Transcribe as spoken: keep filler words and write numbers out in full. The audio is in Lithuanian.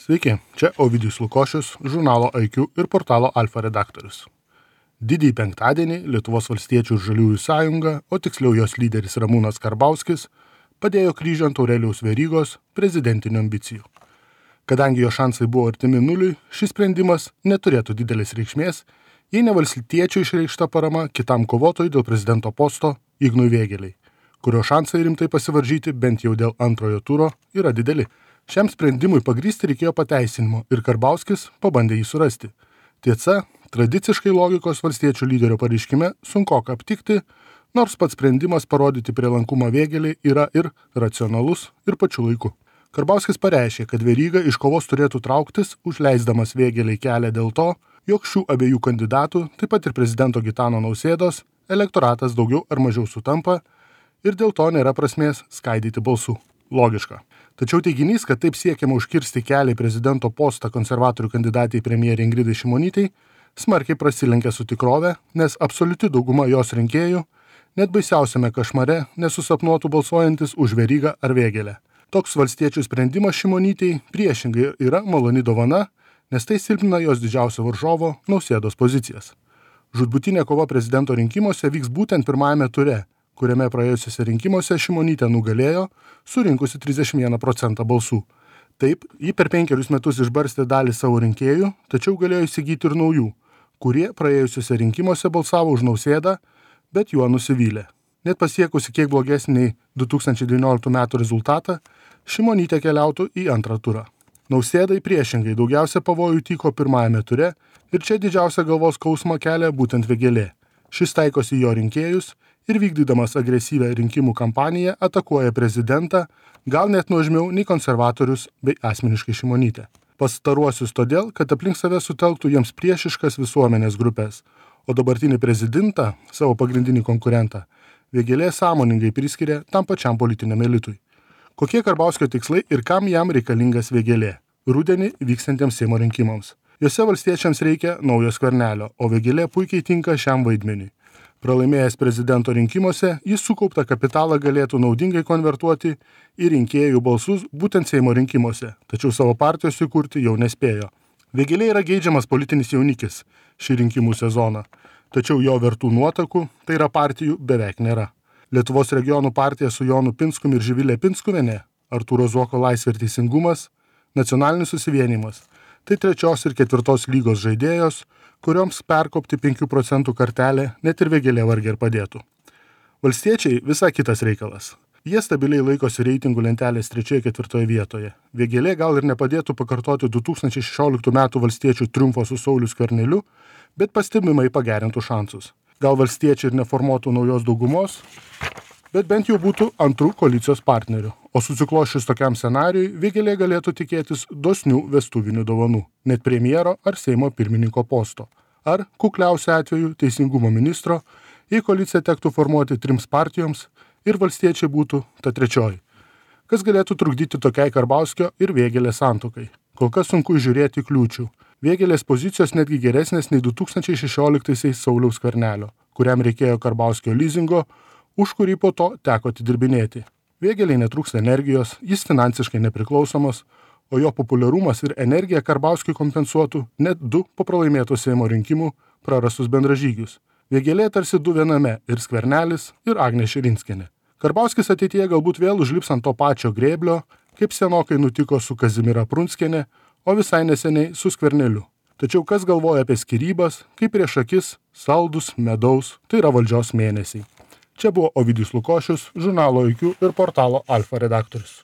Sveiki, čia Ovidijus Lukošius, žurnalo I Q ir portalo Alfa redaktorius. Didįjį penktadienį Lietuvos valstiečių ir žaliųjų sąjunga, o tiksliau jos lyderis Ramūnas Karbauskis, padėjo kryžių ant Aurelijaus Verygos prezidentinių ambicijų. Kadangi jo šansai buvo artimi nuliui, šis sprendimas neturėtų didelės reikšmės, jei ne valstiečių išreikšta parama kitam kovotojui dėl prezidento posto Ignui Vėgėlei, kurio šansai rimtai pasivaržyti bent jau dėl antrojo turo yra dideli. Šiam sprendimui pagrįsti reikėjo pateisinimo ir Karbauskis pabandė jį surasti. Tiesa, tradiciškai logikos valstiečių lyderio pareiškime sunkoka aptikti, nors pats sprendimas parodyti prielankumą Vėgėlei yra ir racionalus, ir pačiu laiku. Karbauskis pareiškė, kad Veryga iš kovos turėtų trauktis, užleisdamas Vėgėlei kelią dėl to, jog šių abiejų kandidatų, taip pat ir prezidento Gitano Nausėdos, elektoratas daugiau ar mažiau sutampa ir dėl to nėra prasmės skaidyti balsų. Logiška. Tačiau teiginys, kad taip siekiama užkirsti kelią į prezidento postą konservatorių kandidatai premjerei Ingridai Šimonytei, smarkiai prasilenkia su tikrove, nes absoliuti dauguma jos rinkėjų net baisiausiame kašmare nesusapnuotų balsuojantis už Verygą ar Vėgėlę. Toks valstiečių sprendimas Šimonytei priešingai yra maloni dovana, nes tai silpnina jos didžiausio varžovo Nausėdos pozicijas. Žūtbūtinė kova prezidento rinkimuose vyks būtent pirmajame ture, kuriame praėjusiuose rinkimuose Šimonytė nugalėjo, surinkusi trisdešimt vieną procentą balsų. Taip, ji per penkerius metus išbarstė dalį savo rinkėjų, tačiau galėjo įsigyti ir naujų, kurie praėjusiuose rinkimuose balsavo už Nausėdą, bet juo nusivylė. Net pasiekusi kiek blogesnį nei du tūkstančiai devynioliktų metų rezultatą, Šimonytė keliautų į antrą turą. Nausėdai priešingai daugiausia pavojų tyko pirmajame ture ir čia didžiausia galvos skausmą kelia būtent Vėgėlė. Šis taikosi jo rinkėjus ir vykdydamas agresyvią rinkimų kampaniją atakuoja prezidentą, gal net nuožmiau nei konservatorius bei asmeniškai Šimonytę. Pastaruosius todėl, kad aplink save sutelktų jiems priešiškas visuomenės grupės, o dabartinį prezidentą, savo pagrindinį konkurentą, Vėgėlė sąmoningai priskiria tam pačiam politiniam elitui. Kokie Karbauskio tikslai ir kam jam reikalingas Vėgėlė? Rudenį vykstantiems Seimo rinkimams. Jose valstiečiams reikia naujo Skvernelio, o Vėgėlė puikiai tinka šiam vaidmeniui. Pralaimėjęs prezidento rinkimuose, jis sukauptą kapitalą galėtų naudingai konvertuoti į rinkėjų balsus būtent Seimo rinkimuose, tačiau savo partijos įkurti jau nespėjo. Vėgėlė yra geidžiamas politinis jaunikis šį rinkimų sezoną, tačiau jo vertų nuotakų, tai yra partijų, beveik nėra. Lietuvos regionų partija su Jonu Pinskumi ir Živilė Pinskuvienė, Artūro Zuoko Laisvė ir teisingumas, Nacionalinis susivienijimas. Tai trečios ir ketvirtos lygos žaidėjos, kurioms perkopti penkių procentų kartelę net ir Vėgėlė vargiai ir padėtų. Valstiečiai visai kitas reikalas. Jie stabiliai laikosi reitingų lentelės trečioje ketvirtoje vietoje. Vėgėlė gal ir nepadėtų pakartoti du tūkstančiai šešioliktų metų valstiečių triumfo su Sauliu Skverneliu, bet pastebimai pagerintų šansus. Gal valstiečiai ir neformuotų naujos daugumos, bet bent jau būtų antrų koalicijos partnerių. O susiklošius tokiam scenarijui, Vėgėlė galėtų tikėtis dosnių vestuvinių dovanų, net premjero ar Seimo pirmininko posto. Ar, kukliausiu atveju, teisingumo ministro, jei koaliciją tektų formuoti trims partijoms ir valstiečiai būtų ta trečioji. Kas galėtų trukdyti tokiai Karbauskio ir Vėgėlės santuokai? Kol kas sunku įžiūrėti kliūčių. Vėgėlės pozicijos netgi geresnės nei du tūkstančiai šešioliktaisiais Sauliaus Skvernelio, kuriam reikėjo Karbauskio lizingo, už kurį po to teko atidirbinėti. Vėgėlei netrūksta energijos, jis finansiškai nepriklausomas, o jo populiarumas ir energija Karbauskiui kompensuotų net du po pralaimėtų Seimo rinkimų prarastus bendražygius. Vėgėlė tarsi du viename ir Skvernelis, ir Agnė Širinskienė. Karbauskis ateityje galbūt vėl užlips ant to pačio grėblio, kaip senokai nutiko su Kazimiera Prunskienė, o visai neseniai su Skverneliu. Tačiau kas galvoja apie skyrybas, kaip prieš akis, saldus, medaus, tai yra valdžios mėnesiai. Čia buvo Ovidijus Lukošius, žurnalo I Q ir portalo Alfa redaktorius.